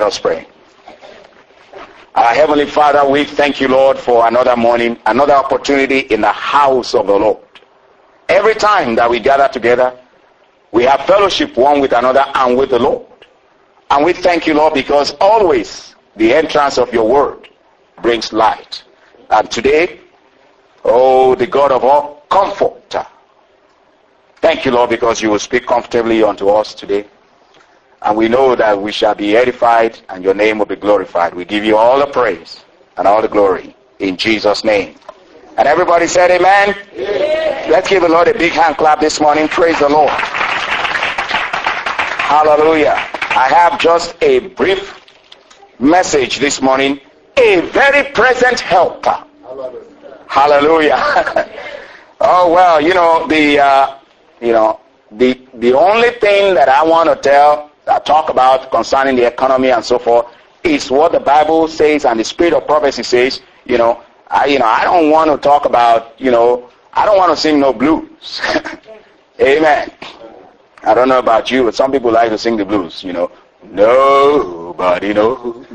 Let us pray. Our Heavenly Father, we thank you, Lord, for another morning, another opportunity in the house of the Lord. Every time that we gather together, we have fellowship one with another and with the Lord. And we thank you, Lord, because always the entrance of your word brings light. And today, oh, the God of all comfort, thank you, Lord, because you will speak comfortably unto us today. And we know that we shall be edified and your name will be glorified. We give you all the praise and all the glory in Jesus' name. And everybody said amen? Amen. Let's give the Lord a big hand clap this morning. Praise the Lord. Hallelujah. I have just a brief message this morning. A very present helper. Hallelujah. Oh, well, the only thing that I want to talk about concerning the economy and so forth is what the Bible says and the spirit of prophecy says. I don't want to talk about, I don't want to sing no blues. Amen. I don't know about you, but some people like to sing the blues, Nobody knows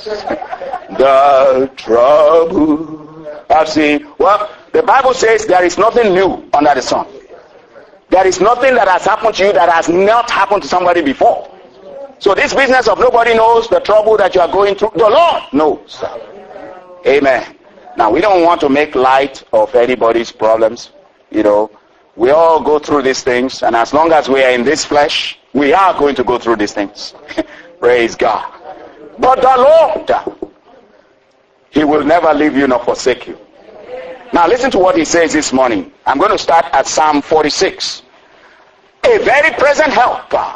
the trouble I've seen. Well, the Bible says there is nothing new under the sun. There is nothing that has happened to you that has not happened to somebody before. So this business of nobody knows the trouble that you are going through, the Lord knows. Amen. Now, we don't want to make light of anybody's problems. We all go through these things, and as long as we are in this flesh, we are going to go through these things. Praise God. But the Lord, he will never leave you nor forsake you. Now listen to what he says this morning. I'm going to start at Psalm 46. A very present helper.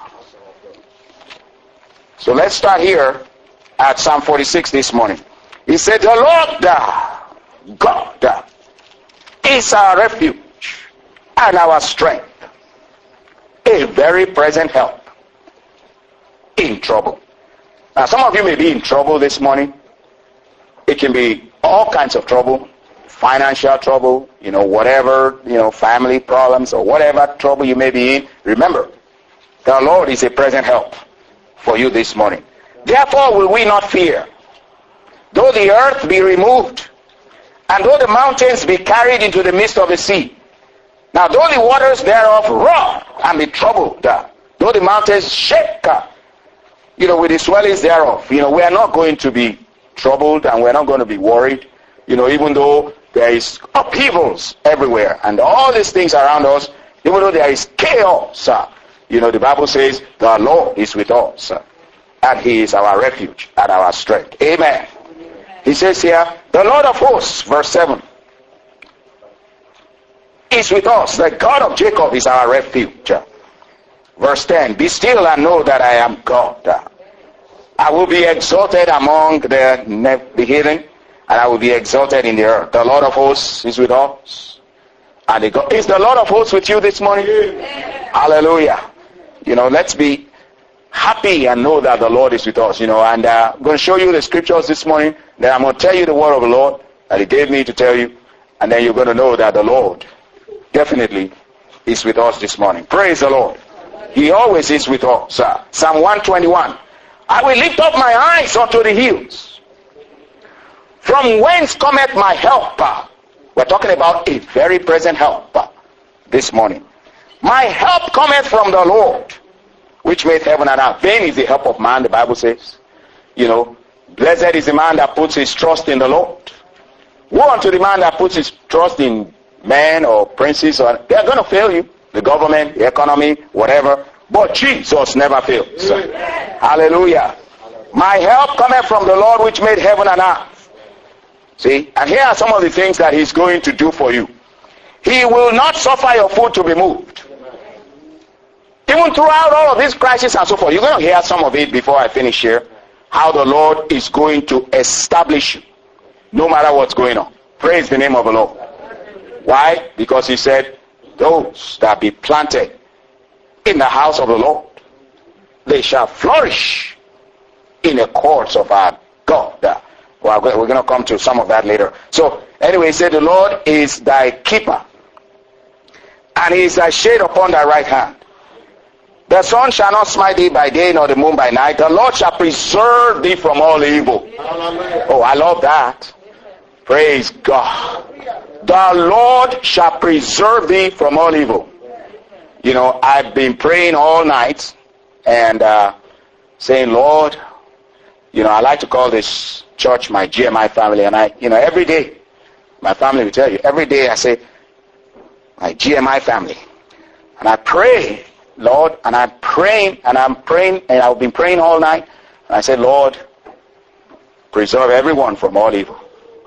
So let's start here at Psalm 46 this morning. He said, the Lord God is our refuge and our strength. A very present help in trouble. Now some of you may be in trouble this morning. It can be all kinds of trouble. Financial trouble, whatever, family problems or whatever trouble you may be in. Remember, the Lord is a present help for you this morning. Therefore will we not fear, though the earth be removed, and though the mountains be carried into the midst of the sea. Now though the waters thereof roar and be troubled, though the mountains shake, with the swellings thereof, we are not going to be troubled and we're not going to be worried, even though there is upheavals everywhere and all these things around us, even though there is chaos, the Bible says the Lord is with us, and he is our refuge and our strength. Amen. He says here, the Lord of hosts, verse 7, is with us. The God of Jacob is our refuge. Verse 10, be still and know that I am God. I will be exalted among the heathen, and I will be exalted in the earth. The Lord of hosts is with us. And is the Lord of hosts with you this morning? Amen. Hallelujah. Let's be happy and know that the Lord is with us. And I'm going to show you the scriptures this morning. Then I'm going to tell you the word of the Lord that he gave me to tell you. And then you're going to know that the Lord definitely is with us this morning. Praise the Lord. He always is with us. Psalm 121. I will lift up my eyes unto the hills. From whence cometh my help? We're talking about a very present help this morning. My help cometh from the Lord, which made heaven and earth. Vain is the help of man, the Bible says. Blessed is the man that puts his trust in the Lord. Woe unto the man that puts his trust in men or princes. They're going to fail you. The government, the economy, whatever. But Jesus never fails. Amen. Hallelujah. My help cometh from the Lord, which made heaven and earth. See, and here are some of the things that he's going to do for you. He will not suffer your foot to be moved. Even throughout all of this crisis and so forth, you're going to hear some of it before I finish here, how the Lord is going to establish you, no matter what's going on. Praise the name of the Lord. Why? Because he said, those that be planted in the house of the Lord, they shall flourish in the courts of our God. Well, we're going to come to some of that later. So, anyway, he said, the Lord is thy keeper, and he is thy shade upon thy right hand. The sun shall not smite thee by day, nor the moon by night. The Lord shall preserve thee from all evil. Oh, I love that. Praise God. The Lord shall preserve thee from all evil. You know, I've been praying all night and saying, Lord, you know, I like to call this church my GMI family. And every day, my family will tell you, every day I say, my GMI family. And I pray, Lord, and I'm praying, and I've been praying all night. And I said, Lord, preserve everyone from all evil.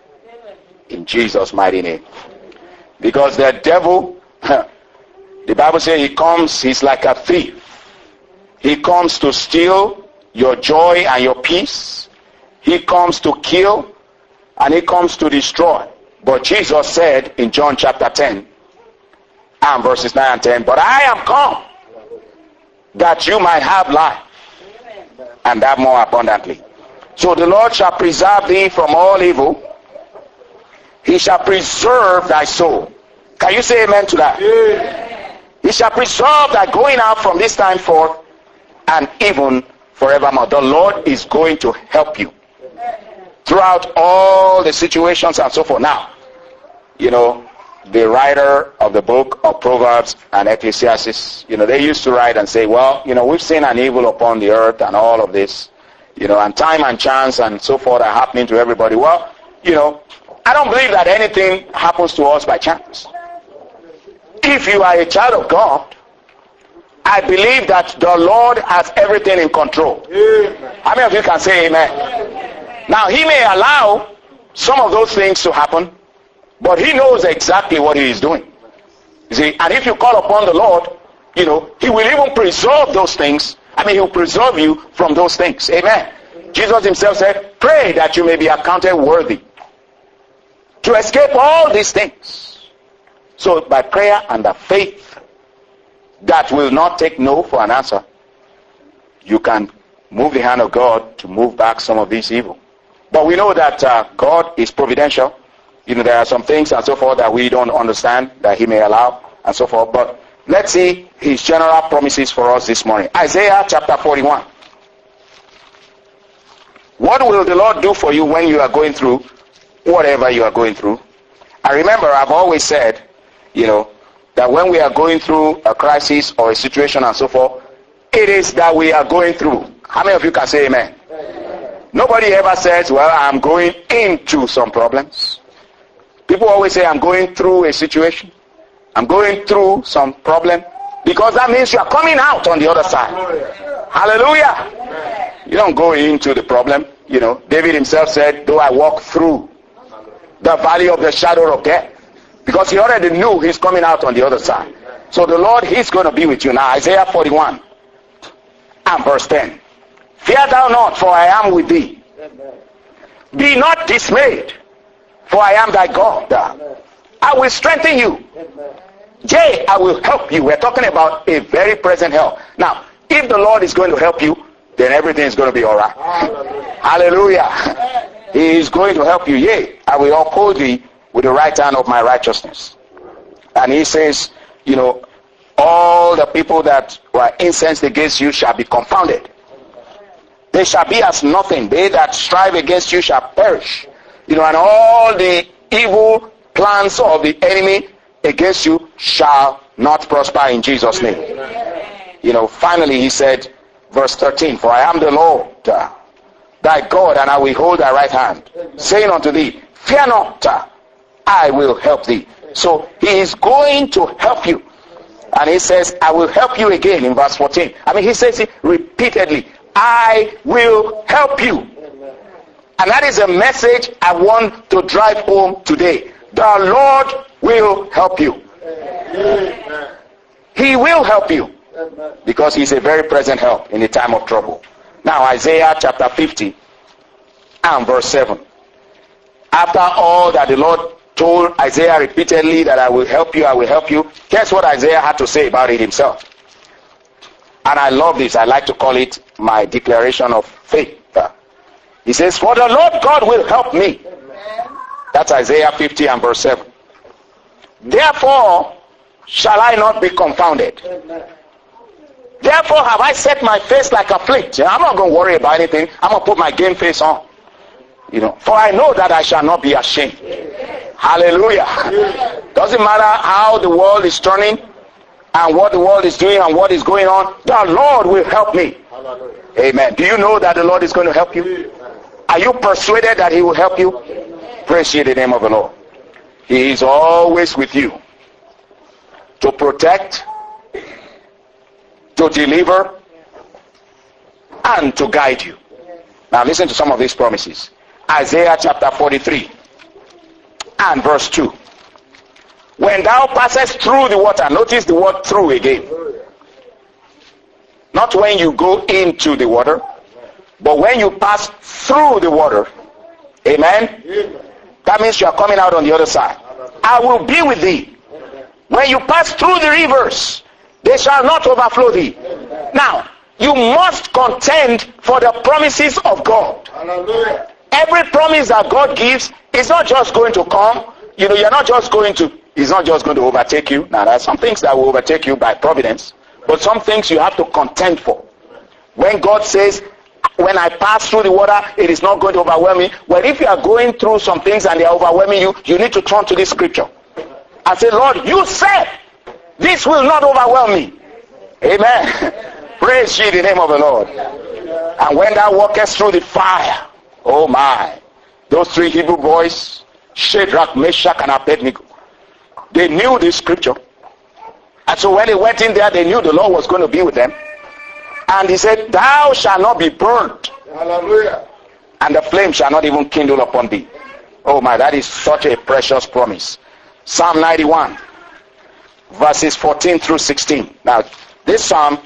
In Jesus' mighty name. Because the devil, the Bible says he comes, he's like a thief. He comes to steal your joy and your peace. He comes to kill, and he comes to destroy. But Jesus said in John chapter 10, and verses 9 and 10, but I am come that you might have life, and that more abundantly. So the Lord shall preserve thee from all evil. He shall preserve thy soul. Can you say amen to that? Yeah. He shall preserve thy going out from this time forth and even forevermore. The Lord is going to help you throughout all the situations and so forth. Now, you know, the writer of the book of Proverbs and Ecclesiastes, you know, they used to write and say, well, you know, we've seen an evil upon the earth and all of this, you know, and time and chance and so forth are happening to everybody. Well, you know, I don't believe that anything happens to us by chance. If you are a child of God, I believe that the Lord has everything in control. How many of you can say amen? Now, he may allow some of those things to happen, but he knows exactly what he is doing. You see, and if you call upon the Lord, you know, he will even preserve those things. I mean, he will preserve you from those things. Amen. Jesus himself said, pray that you may be accounted worthy to escape all these things. So by prayer and the faith that will not take no for an answer, you can move the hand of God to move back some of these evil. But we know that God is providential. You know, there are some things and so forth that we don't understand that he may allow and so forth. But let's see his general promises for us this morning. Isaiah chapter 41. What will the Lord do for you when you are going through whatever you are going through? I remember I've always said, you know, that when we are going through a crisis or a situation and so forth, it is that we are going through. How many of you can say amen? Nobody ever says, well, I'm going into some problems. People always say, I'm going through a situation. I'm going through some problem. Because that means you are coming out on the other side. Hallelujah. You don't go into the problem. You know, David himself said, though I walk through the valley of the shadow of death. Because he already knew he's coming out on the other side. So the Lord, he's going to be with you. Now, Isaiah 41 and verse 10. Fear thou not, for I am with thee. Be not dismayed, for I am thy God. I will strengthen you. Yea, I will help you. We're talking about a very present help. Now, if the Lord is going to help you, then everything is going to be all right. Hallelujah. He is going to help you. Yea, I will uphold thee with the right hand of my righteousness. And he says, you know, all the people that were incensed against you shall be confounded. They shall be as nothing. They that strive against you shall perish. You know, and all the evil plans of the enemy against you shall not prosper in Jesus' name. You know, finally he said, verse 13, for I am the Lord thy God, and I will hold thy right hand, saying unto thee, fear not, I will help thee. So he is going to help you. And he says, I will help you again in verse 14. I mean, he says it repeatedly. I will help you. And that is a message I want to drive home today. The Lord will help you. He will help you. Because he's a very present help in the time of trouble. Now, Isaiah chapter 50 and verse 7. After all that the Lord told Isaiah repeatedly that I will help you, I will help you. Guess what Isaiah had to say about it himself? And I love this. I like to call it my declaration of faith. He says, for the Lord God will help me. That's Isaiah 50 and verse 7. Therefore shall I not be confounded. Therefore have I set my face like a flint. I'm not going to worry about anything. I'm going to put my game face on. For I know that I shall not be ashamed. Hallelujah. Doesn't matter how the world is turning and what the world is doing and what is going on. The Lord will help me. Amen. Do you know that the Lord is going to help you? Are you persuaded that he will help you? Praise ye the name of the Lord. He is always with you to protect, to deliver, and to guide you. Now listen to some of these promises. Isaiah chapter 43 and verse 2. When thou passest through the water, notice the word through again. Not when you go into the water, but when you pass through the water. Amen? That means you are coming out on the other side. I will be with thee. When you pass through the rivers, they shall not overflow thee. Now, you must contend for the promises of God. Every promise that God gives is not just going to come. You're not just going to, it's not just going to overtake you. Now, there are some things that will overtake you by providence, but some things you have to contend for. When God says, when I pass through the water, it is not going to overwhelm me. Well, if you are going through some things and they are overwhelming you, you need to turn to this scripture and say, Lord, you said this will not overwhelm me. Amen. Praise ye the name of the Lord. And when thou walkest through the fire, oh my, those three Hebrew boys, Shadrach, Meshach, and Abednego, they knew this scripture. And so when they went in there, they knew the Lord was going to be with them. And he said, thou shalt not be burned. Hallelujah. And the flame shall not even kindle upon thee. Oh my, that is such a precious promise. Psalm 91, verses 14 through 16. Now, this psalm,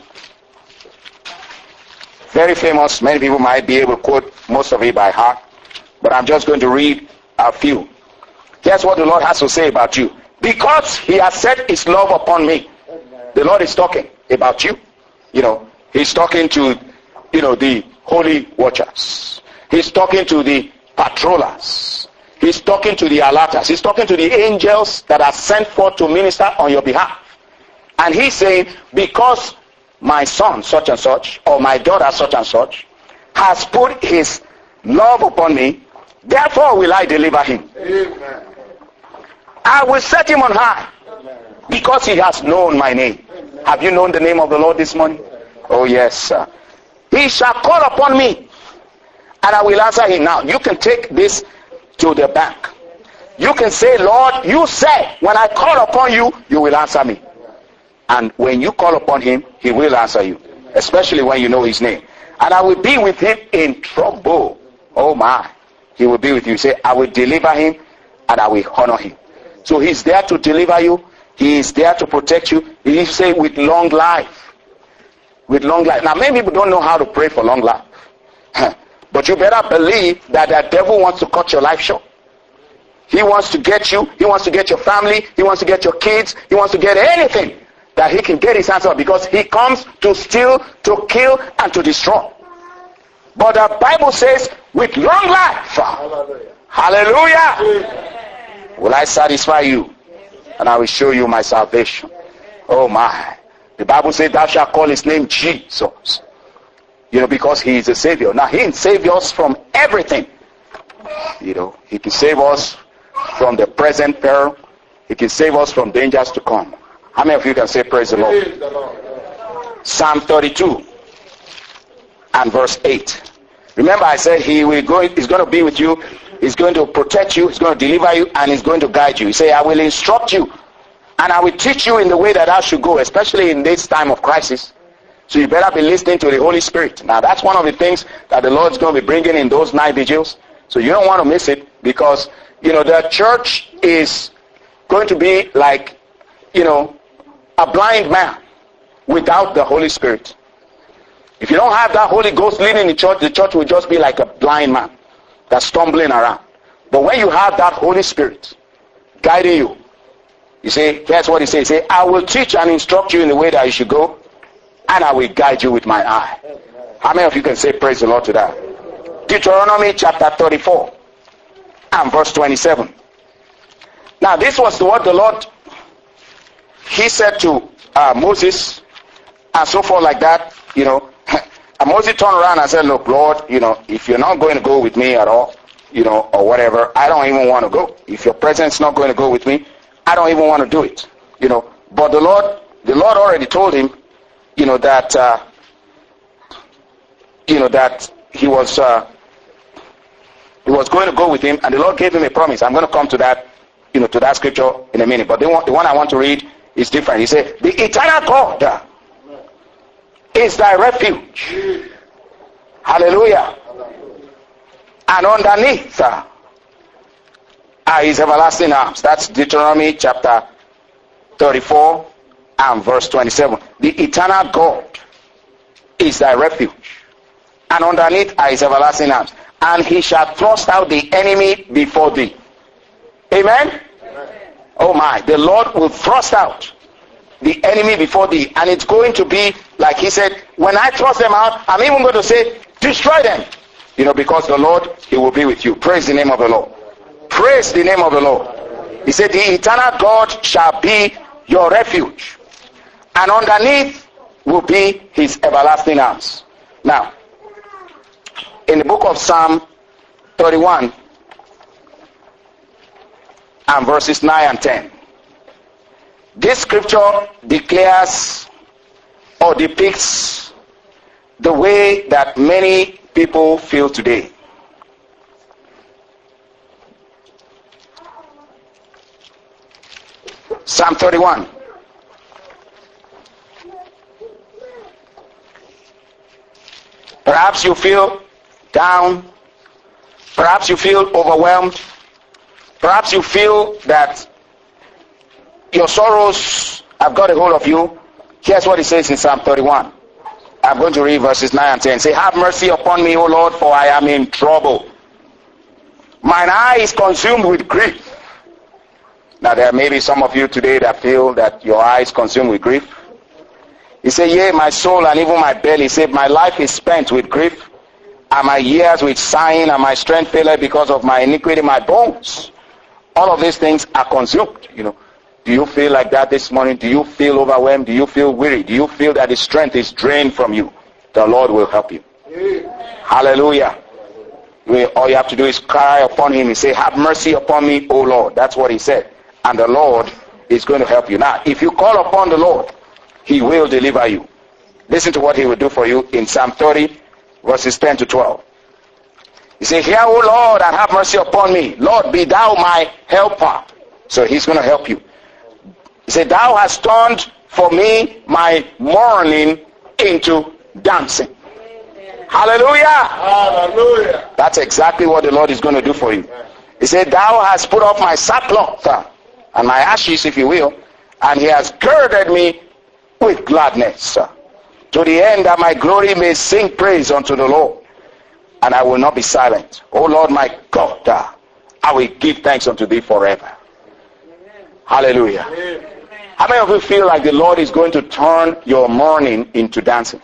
very famous. Many people might be able to quote most of it by heart. But I'm just going to read a few. Here's what the Lord has to say about you. Because he has set his love upon me. The Lord is talking about you. He's talking to, the holy watchers. He's talking to the patrollers. He's talking to the alerters. He's talking to the angels that are sent forth to minister on your behalf. And he's saying, because my son such and such, or my daughter such and such, has put his love upon me, therefore will I deliver him. Amen. I will set him on high, because he has known my name. Have you known the name of the Lord this morning? Oh yes, sir. He shall call upon me, and I will answer him. Now, you can take this to the bank. You can say, Lord, you said, when I call upon you, you will answer me. And when you call upon him, he will answer you. Especially when you know his name. And I will be with him in trouble. Oh my. He will be with you. Say, I will deliver him and I will honor him. So he's there to deliver you. He is there to protect you. He say with long life. With long life. Now many people don't know how to pray for long life. But you better believe that the devil wants to cut your life short. He wants to get you. He wants to get your family. He wants to get your kids. He wants to get anything that he can get his hands on, because he comes to steal, to kill, and to destroy. But the Bible says, with long life, hallelujah, will I satisfy you, and I will show you my salvation. Oh my. The Bible says, thou shalt call his name Jesus. Because he is a savior. Now he can save us from everything. He can save us from the present peril. He can save us from dangers to come. How many of you can say praise the Lord? Praise the Lord. Psalm 32 and verse 8. Remember I said he's going to be with you. He's going to protect you. He's going to deliver you. And he's going to guide you. He said, I will instruct you. And I will teach you in the way that I should go. Especially in this time of crisis. So you better be listening to the Holy Spirit. Now that's one of the things that the Lord's going to be bringing in those night vigils. So you don't want to miss it. Because, the church is going to be like, a blind man without the Holy Spirit. If you don't have that Holy Ghost leading the church will just be like a blind man that's stumbling around. But when you have that Holy Spirit guiding you, you say, here's what he says. He says, I will teach and instruct you in the way that you should go, and I will guide you with my eye. How many of you can say praise the Lord to that? Deuteronomy chapter 34 and verse 27. Now this was what the Lord, he said to Moses and so forth like that, and Moses turned around and said, look, Lord, if you're not going to go with me at all, or whatever, I don't even want to go. If your presence is not going to go with me, I don't even want to do it. But the Lord already told him, that he was going to go with him, and the Lord gave him a promise. I'm going to come to that, to that scripture in a minute. But the one I want to read is different. He said, the eternal God is thy refuge. Hallelujah. And underneath are his everlasting arms. That's Deuteronomy chapter 34 and verse 27. The eternal God is thy refuge. And underneath are his everlasting arms. And he shall thrust out the enemy before thee. Amen? Oh my. The Lord will thrust out the enemy before thee. And it's going to be, like he said, when I thrust them out, I'm even going to say, destroy them. Because the Lord, he will be with you. Praise the name of the Lord. Praise the name of the Lord. He said, the eternal God shall be your refuge. And underneath will be his everlasting arms. Now, in the book of Psalm 31 and verses 9 and 10, this scripture declares or depicts the way that many people feel today. Psalm 31. Perhaps you feel down. Perhaps you feel overwhelmed. Perhaps you feel that your sorrows have got a hold of you. Here's what it says in Psalm 31. I'm going to read verses 9 and 10. Say, have mercy upon me, O Lord, for I am in trouble. Mine eye is consumed with grief. Now there may be some of you today that feel that your eye is consumed with grief. He said, yea, my soul and even my belly. He said, my life is spent with grief, and my years with sighing, and my strength faileth because of my iniquity, my bones. All of these things are consumed. Do you feel like that this morning? Do you feel overwhelmed? Do you feel weary? Do you feel that the strength is drained from you? The Lord will help you. Hallelujah. All you have to do is cry upon him and say, have mercy upon me, O Lord. That's what he said. And the Lord is going to help you. Now, if you call upon the Lord, he will deliver you. Listen to what he will do for you in Psalm 30, verses 10 to 12. He said, hear, O Lord, and have mercy upon me. Lord, be thou my helper. So he's going to help you. He said, thou hast turned for me my mourning into dancing. Hallelujah. Hallelujah. That's exactly what the Lord is going to do for you. He said, thou hast put off my sackcloth and my ashes, if you will, and he has girded me with gladness, to the end that my glory may sing praise unto the Lord, and I will not be silent. O Lord my God, I will give thanks unto thee forever. Hallelujah. How many of you feel like the Lord is going to turn your mourning into dancing?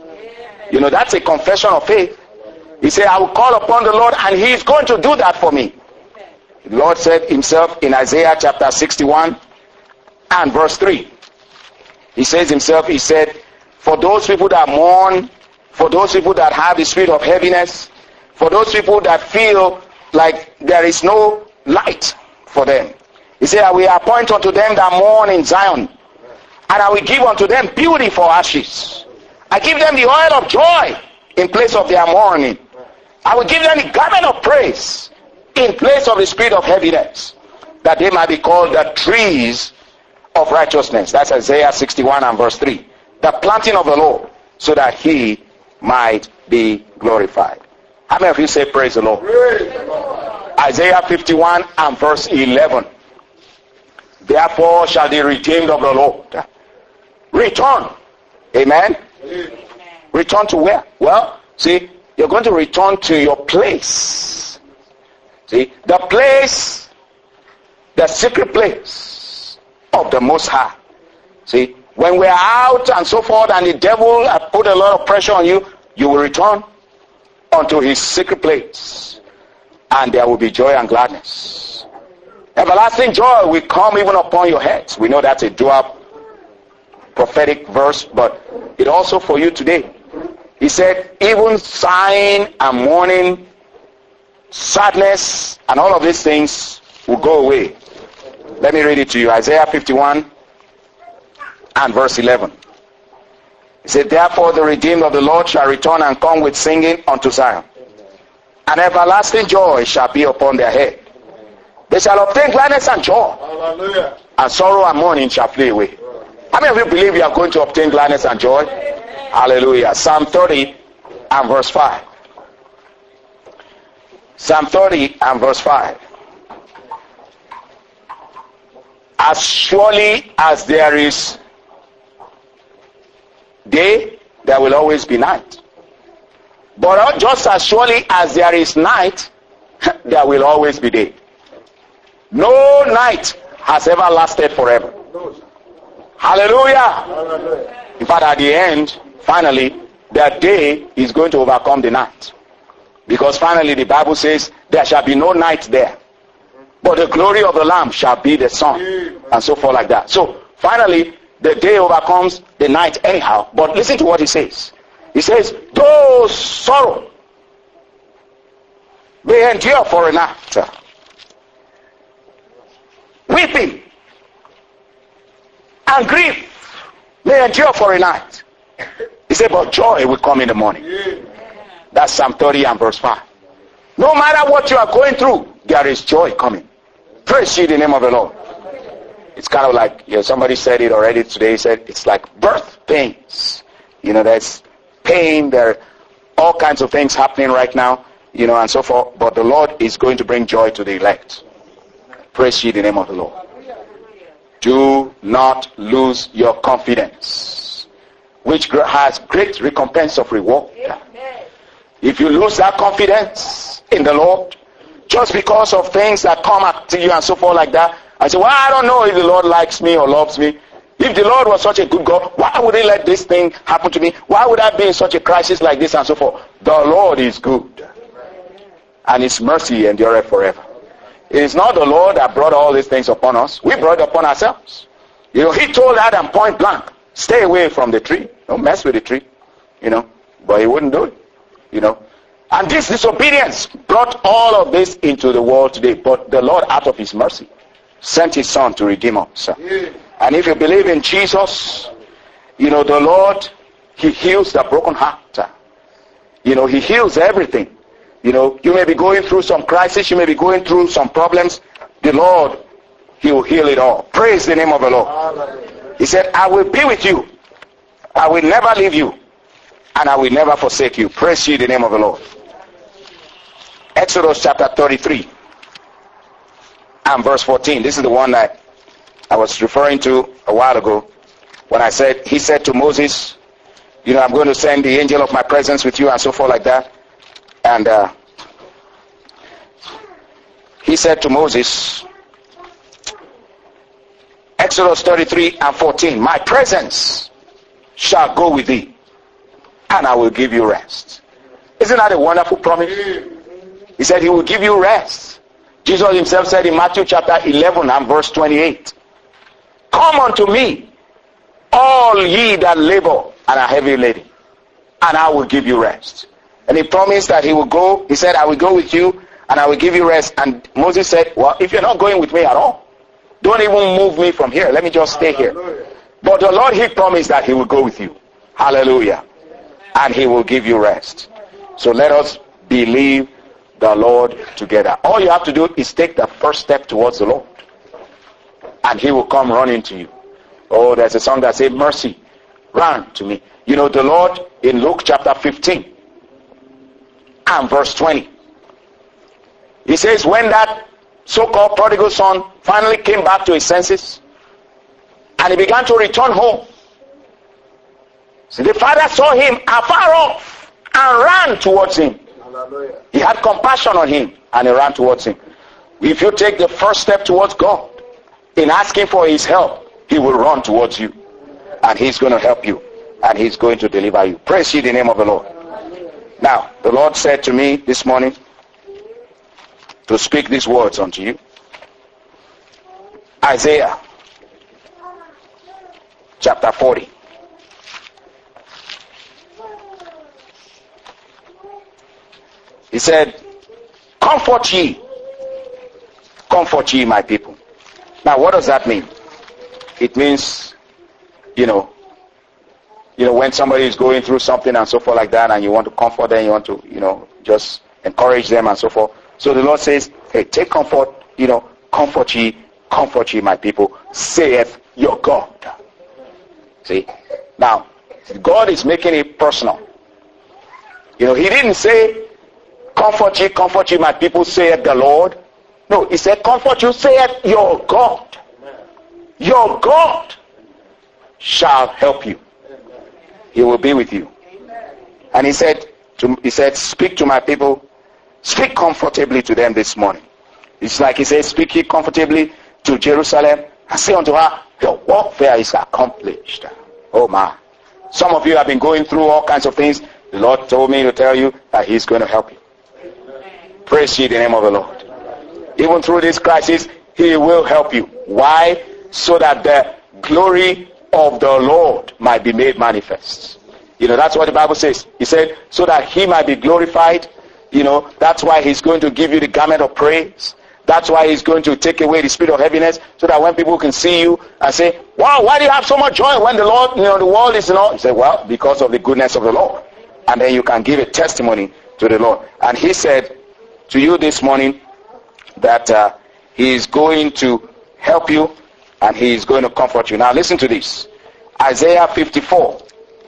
That's a confession of faith. He said, I will call upon the Lord and he is going to do that for me. The Lord said himself in Isaiah chapter 61 and verse 3. He says himself, he said, for those people that mourn, for those people that have the spirit of heaviness, for those people that feel like there is no light for them. He said, I will appoint unto them that mourn in Zion, and I will give unto them beauty for ashes. I give them the oil of joy in place of their mourning. I will give them the garment of praise in place of the spirit of heaviness, that they might be called the trees of righteousness. That's Isaiah 61 and verse 3. The planting of the Lord, so that he might be glorified. How many of you say praise the Lord? Praise the Lord. Isaiah 51 and verse 11. Therefore shall the redeemed of the Lord return. Amen? Amen. Return to where? Well, see, you're going to return to your place. See, the place, the secret place of the Most High. See, when we're out and so forth and the devil has put a lot of pressure on you, you will return unto his secret place, and there will be joy and gladness. Everlasting joy will come even upon your heads. We know that's a Joab prophetic verse, but it also for you today. He said, even sighing and mourning, sadness, and all of these things will go away. Let me read it to you. Isaiah 51 and verse 11. He said, therefore the redeemed of the Lord shall return and come with singing unto Zion. And everlasting joy shall be upon their head. They shall obtain gladness and joy. Hallelujah. And sorrow and mourning shall flee away. How many of you believe you are going to obtain gladness and joy? Hallelujah. Psalm 30 and verse 5. Psalm 30 and verse 5. As surely as there is day, there will always be night. But just as surely as there is night, there will always be day. No night has ever lasted forever. Hallelujah. In fact, at the end, finally, the day is going to overcome the night. Because finally the Bible says there shall be no night there. But the glory of the Lamb shall be the sun. And so forth like that. So finally, the day overcomes the night anyhow. But listen to what he says. He says, though sorrow may endure for a night, weeping and grief may endure for a night. He said, but joy will come in the morning. That's Psalm 30 and verse 5. No matter what you are going through, there is joy coming. Praise ye the name of the Lord. It's kind of like, somebody said it already today. He said, it's like birth pains. There's pain, there are all kinds of things happening right now, and so forth. But the Lord is going to bring joy to the elect. Praise ye the name of the Lord. Do not lose your confidence, which has great recompense of reward. If you lose that confidence in the Lord, just because of things that come up to you and so forth like that, I say, well, I don't know if the Lord likes me or loves me. If the Lord was such a good God, why would he let this thing happen to me? Why would I be in such a crisis like this and so forth? The Lord is good, and his mercy endureth forever. It is not the Lord that brought all these things upon us. We brought it upon ourselves. He told Adam point blank, stay away from the tree. Don't mess with the tree. But he wouldn't do it. And this disobedience brought all of this into the world today. But the Lord, out of his mercy, sent his son to redeem us. And if you believe in Jesus, the Lord, he heals the broken heart. He heals everything. You may be going through some crisis, you may be going through some problems. The Lord, he will heal it all. Praise the name of the Lord. He said, I will be with you. I will never leave you. And I will never forsake you. Praise ye the name of the Lord. Exodus chapter 33 and verse 14. This is the one that I was referring to a while ago when I said, he said to Moses, I'm going to send the angel of my presence with you and so forth like that. And he said to Moses, Exodus 33 and 14, my presence shall go with thee, and I will give you rest. Isn't that a wonderful promise? He said he will give you rest. Jesus himself said in Matthew chapter 11 and verse 28, come unto me, all ye that labor and are heavy laden, and I will give you rest. And he promised that he will go. He said, I will go with you and I will give you rest. And Moses said, well, if you're not going with me at all, don't even move me from here. Let me just stay here. But the Lord, he promised that he will go with you. Hallelujah. And he will give you rest. So let us believe the Lord together. All you have to do is take the first step towards the Lord, and he will come running to you. Oh, there's a song that says, mercy, run to me. The Lord in Luke chapter 15 and verse 20. He says, when that so-called prodigal son finally came back to his senses and he began to return home, so the father saw him afar off and ran towards him. Hallelujah. He had compassion on him and he ran towards him. If you take the first step towards God in asking for his help, he will run towards you, and he's going to help you, and he's going to deliver you. Praise ye the name of the Lord. Now, the Lord said to me this morning to speak these words unto you. Isaiah chapter 40. He said, comfort ye, my people. Now, what does that mean? It means, when somebody is going through something and so forth like that, and you want to comfort them, you want to, just encourage them and so forth. So the Lord says, hey, take comfort, comfort ye, my people, saith your God. See? Now, God is making it personal. He didn't say, comfort ye, my people, saith the Lord. No, he said, comfort you, saith your God. Your God shall help you. He will be with you. And he said, speak to my people, speak comfortably to them this morning. It's like he says, speak ye comfortably to Jerusalem, and say unto her, your warfare is accomplished. Oh my. Some of you have been going through all kinds of things. The Lord told me to tell you that he's going to help you. Praise ye the name of the Lord. Even through this crisis, he will help you. Why? So that the glory of the Lord might be made manifest. That's what the Bible says. He said, so that he might be glorified. That's why he's going to give you the garment of praise. That's why he's going to take away the spirit of heaviness, so that when people can see you and say, wow, why do you have so much joy when the Lord, the world is not? You say, well, because of the goodness of the Lord. And then you can give a testimony to the Lord. And he said to you this morning that he is going to help you and he is going to comfort you. Now listen to this. Isaiah 54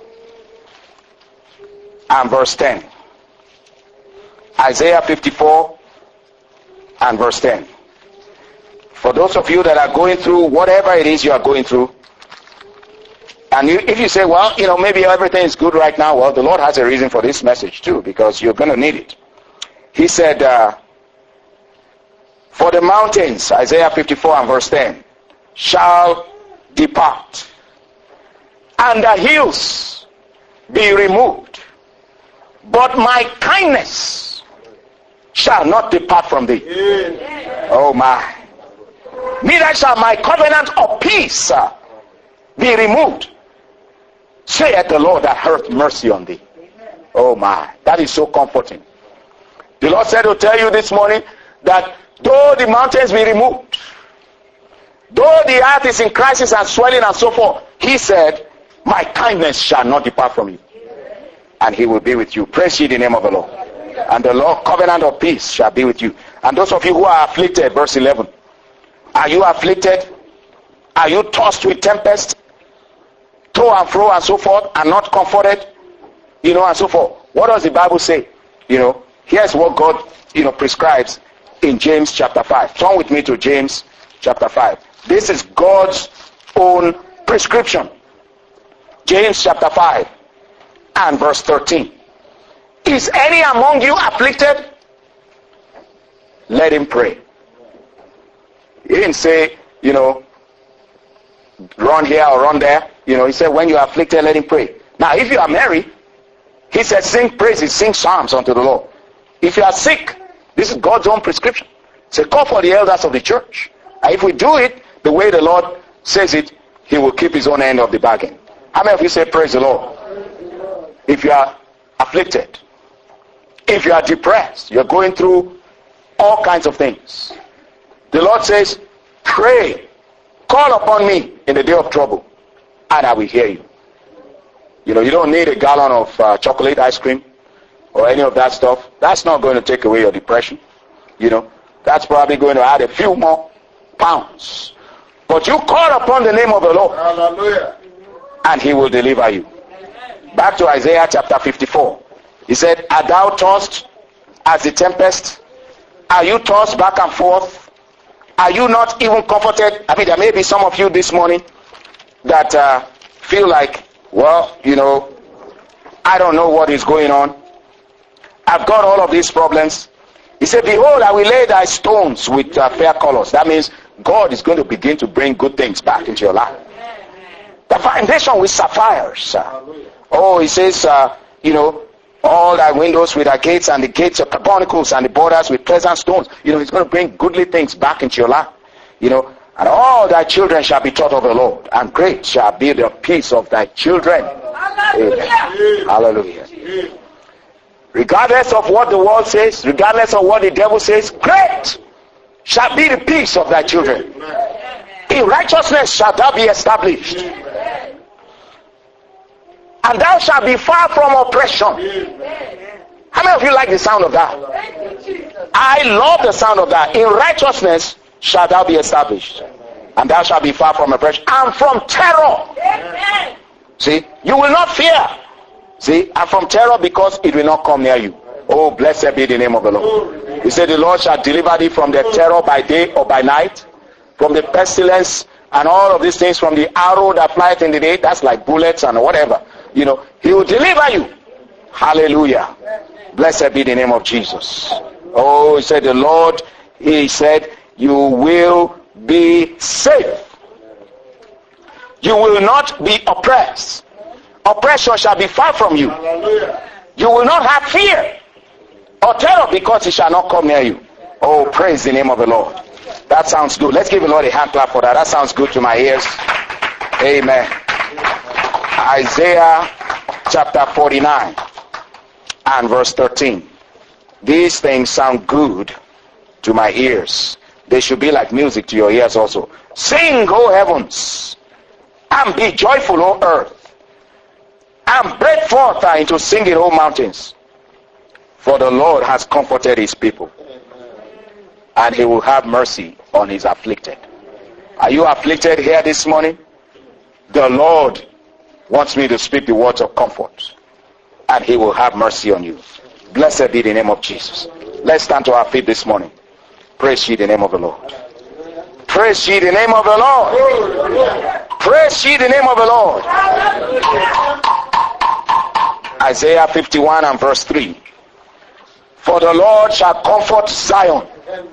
and verse 10. Isaiah 54 and verse 10. For those of you that are going through whatever it is you are going through, and if you say, well, maybe everything is good right now, well, the Lord has a reason for this message too, because you're going to need it. He said, for the mountains, Isaiah 54 and verse 10, shall depart, and the hills be removed, but my kindness shall not depart from thee. Oh my. Neither shall my covenant of peace be removed, saith the Lord that hath mercy on thee. Oh my. That is so comforting. The Lord said to tell you this morning that though the mountains be removed, though the earth is in crisis and swelling and so forth, he said, my kindness shall not depart from you, and he will be with you. Praise ye the name of the Lord. And the Lord covenant of peace shall be with you. And those of you who are afflicted, verse 11, are you afflicted? Are you tossed with tempest, to and fro and so forth, and not comforted, and so forth? What does the Bible say? Here's what God prescribes in James chapter 5. Turn with me to James chapter 5. This is God's own prescription. James chapter 5 and verse 13. Is any among you afflicted? Let him pray. He didn't say, run here or run there. He said, when you are afflicted, let him pray. Now, if you are married, he said, sing praises, sing psalms unto the Lord. If you are sick, this is God's own prescription. Say, call for the elders of the church. And if we do it the way the Lord says it, he will keep his own end of the bargain. How many of you say, praise the Lord? If you are afflicted, if you are depressed, you're going through all kinds of things, the Lord says, pray, call upon me in the day of trouble, and I will hear you. You don't need a gallon of chocolate ice cream or any of that stuff. That's not going to take away your depression. That's probably going to add a few more pounds. But you call upon the name of the Lord, hallelujah, and he will deliver you. Back to Isaiah chapter 54. He said, art thou tossed as the tempest? Are you tossed back and forth? Are you not even comforted? There may be some of you this morning that feel like, well, I don't know what is going on. I've got all of these problems. He said, behold, I will lay thy stones with fair colors. That means God is going to begin to bring good things back into your life. The foundation with sapphires. Oh, he says, all thy windows with thy gates, and the gates of carbuncles, and the borders with pleasant stones. He's going to bring goodly things back into your life. And all thy children shall be taught of the Lord, and great shall be the peace of thy children. Amen. Hallelujah. Regardless of what the world says, regardless of what the devil says, great shall be the peace of thy children. In righteousness shall thou be established. And thou shalt be far from oppression. How many of you like the sound of that? I love the sound of that. In righteousness shall thou be established. And thou shalt be far from oppression and from terror. See, you will not fear. See, and from terror, because it will not come near you. Oh, blessed be the name of the Lord. He said, the Lord shall deliver thee from the terror by day or by night, from the pestilence and all of these things, from the arrow that flieth in the day. That's like bullets and whatever. You know, he will deliver you. Hallelujah. Blessed be the name of Jesus. Oh, he said, the Lord, he said, you will be safe. You will not be oppressed. Oppression shall be far from you. You will not have fear or terror, because it shall not come near you. Oh, praise the name of the Lord. That sounds good. Let's give the Lord a hand clap for that. That sounds good to my ears. Amen. Isaiah chapter 49 and verse 13. These things sound good to my ears. They should be like music to your ears also. Sing, O heavens, and be joyful, O earth, and break forth into singing, O mountains. For the Lord has comforted his people, and he will have mercy on his afflicted. Are you afflicted here this morning? The Lord wants me to speak the words of comfort, and he will have mercy on you. Blessed be the name of Jesus. Let's stand to our feet this morning. Praise ye the name of the Lord. Praise ye the name of the Lord. Praise ye the name of the Lord. Isaiah 51 and verse 3. For the Lord shall comfort Zion.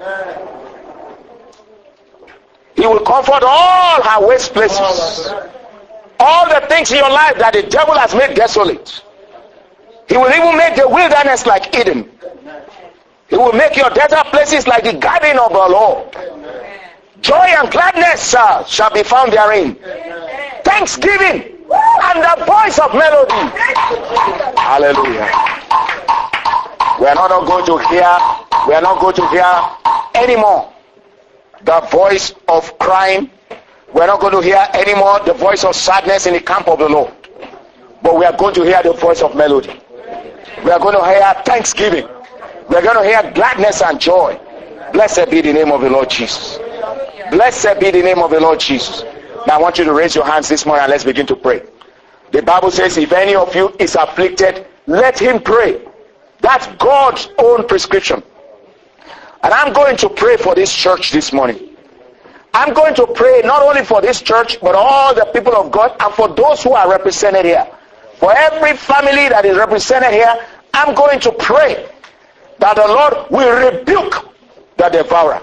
He will comfort all her waste places. All the things in your life that the devil has made desolate. He will even make the wilderness like Eden. He will make your desert places like the garden of the Lord. Joy and gladness shall be found therein. Thanksgiving and the voice of melody. Hallelujah. We are not going to hear anymore the voice of crying. We are not going to hear anymore the voice of sadness in the camp of the Lord. But we are going to hear the voice of melody. We are going to hear thanksgiving. We are going to hear gladness and joy. Blessed be the name of the Lord Jesus. Blessed be the name of the Lord Jesus. Now I want you to raise your hands this morning and let's begin to pray. The Bible says, if any of you is afflicted, let him pray. That's God's own prescription. And I'm going to pray for this church this morning. I'm going to pray not only for this church, but all the people of God, and for those who are represented here. For every family that is represented here, I'm going to pray that the Lord will rebuke the devourer.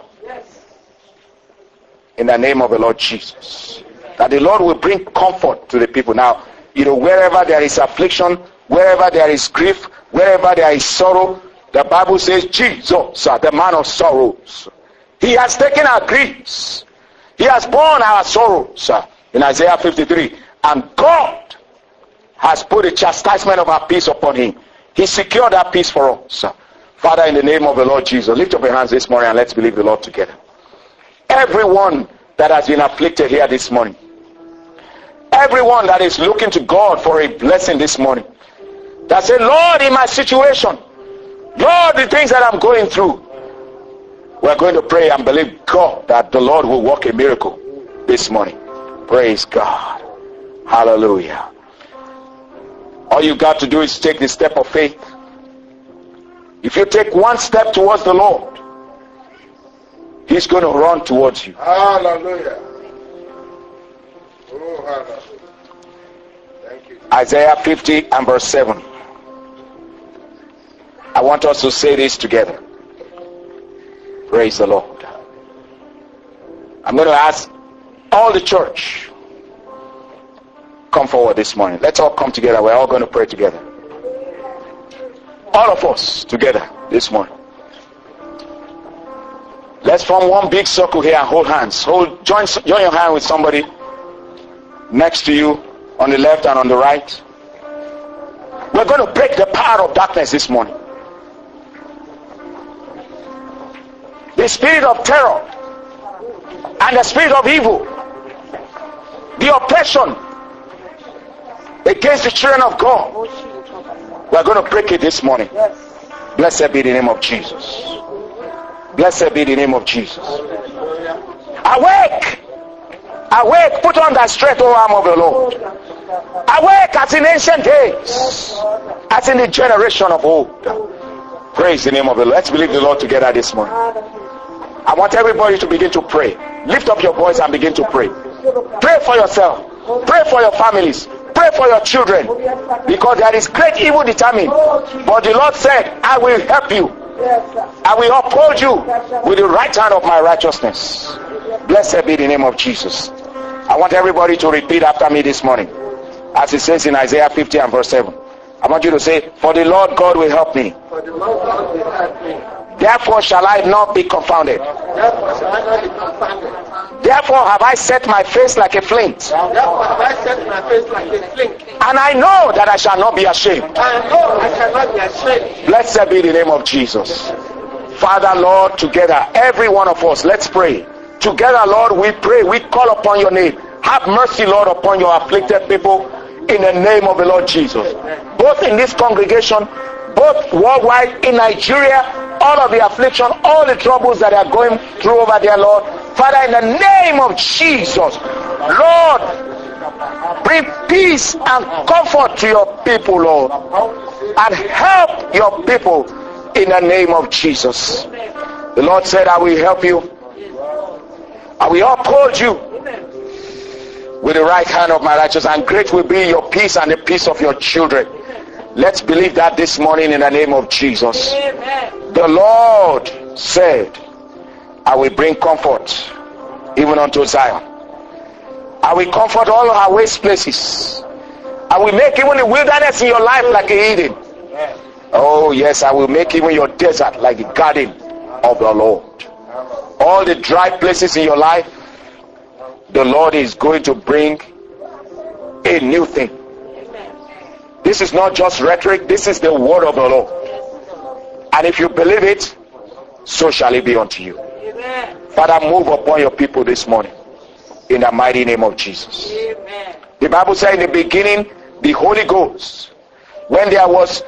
In the name of the Lord Jesus. That the Lord will bring comfort to the people. Now, wherever there is affliction, wherever there is grief, wherever there is sorrow, the Bible says, Jesus, the man of sorrows. He has taken our griefs. He has borne our sorrows. In Isaiah 53. And God has put a chastisement of our peace upon him. He secured that peace for us. Father, in the name of the Lord Jesus, lift up your hands this morning and let's believe the Lord together. Everyone that has been afflicted here this morning, everyone that is looking to God for a blessing this morning, that say, Lord, in my situation, Lord, the things that I'm going through, we're going to pray and believe God that the Lord will work a miracle this morning. Praise God. Hallelujah. All you got to do is take the step of faith. If you take one step towards the Lord, he's going to run towards you. Hallelujah. Oh, hallelujah. Thank you. Isaiah 50 and verse 7. I want us to say this together. Praise the Lord. I'm going to ask all the church, come forward this morning. Let's all come together. We're all going to pray together. All of us together this morning. Let's form one big circle here and hold hands. Join your hand with somebody next to you on the left and on the right. We're going to break the power of darkness this morning. The spirit of terror and the spirit of evil, the oppression against the children of God, we're going to break it this morning. Blessed be the name of Jesus. Blessed be the name of Jesus. Awake! Awake! Put on that strength, O arm of the Lord. Awake as in ancient days, as in the generation of old. Praise the name of the Lord. Let's believe the Lord together this morning. I want everybody to begin to pray. Lift up your voice and begin to pray. Pray for yourself. Pray for your families. Pray for your children. Because there is great evil determined. But the Lord said, I will help you. I will uphold you with the right hand of my righteousness. Blessed be the name of Jesus. I want everybody to repeat after me this morning. As it says in Isaiah 50 and verse 7. I want you to say, for the Lord God will help me. For the Lord God will help me. Therefore shall I not be confounded. Therefore shall I not be confounded. Therefore have I set my face like a flint. Therefore have I set my face like a flint. And I know that I shall not be ashamed. I know I shall not be ashamed. Blessed be the name of Jesus. Father, Lord, together, every one of us, let's pray. Together, Lord, we pray. We call upon your name. Have mercy, Lord, upon your afflicted people in the name of the Lord Jesus. Both in this congregation, both worldwide, in Nigeria, all of the affliction, all the troubles that are going through over there, Lord. Father, in the name of Jesus, Lord, bring peace and comfort to your people, Lord, and help your people in the name of Jesus. The Lord said, I will help you. I will uphold you with the right hand of my righteousness, and great will be your peace and the peace of your children. Let's believe that this morning in the name of Jesus. Amen. The Lord said, I will bring comfort even unto Zion. I will comfort all our waste places. I will make even the wilderness in your life like a Eden. Oh yes, I will make even your desert like the garden of the Lord. All the dry places in your life, the Lord is going to bring a new thing. This is not just rhetoric, this is the word of the Lord. And if you believe it, so shall it be unto you. Amen. Father, move upon your people this morning in the mighty name of Jesus. Amen. The Bible says in the beginning, the Holy Ghost, when there was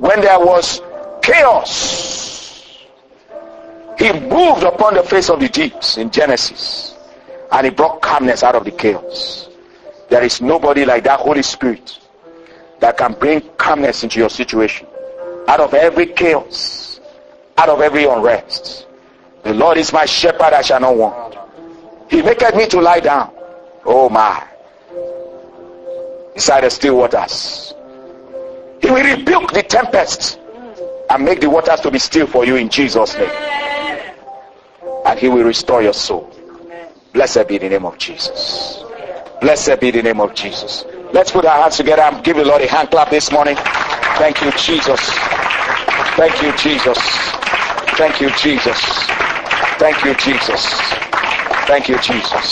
chaos, he moved upon the face of the deeps in Genesis, and he brought calmness out of the chaos. There is nobody like that Holy Spirit that can bring calmness into your situation. Out of every chaos, out of every unrest. The Lord is my shepherd, I shall not want. He maketh me to lie down. Oh my. Beside the still waters. He will rebuke the tempest and make the waters to be still for you in Jesus' name. And he will restore your soul. Blessed be the name of Jesus. Blessed be the name of Jesus. Let's put our hands together and give the Lord a hand clap this morning. Thank you, Jesus. Thank you, Jesus. Thank you, Jesus. Thank you, Jesus. Thank you, Jesus.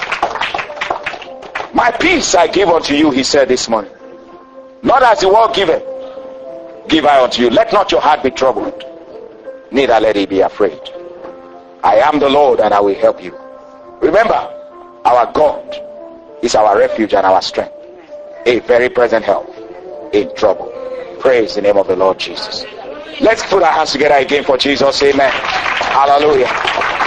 My peace I give unto you, he said this morning. Not as the world giveth, give I unto you. Let not your heart be troubled, neither let it be afraid. I am the Lord, and I will help you. Remember, our God is our refuge and our strength, a very present help in trouble. Praise the name of the Lord Jesus. Let's put our hands together again for Jesus. Amen. Hallelujah.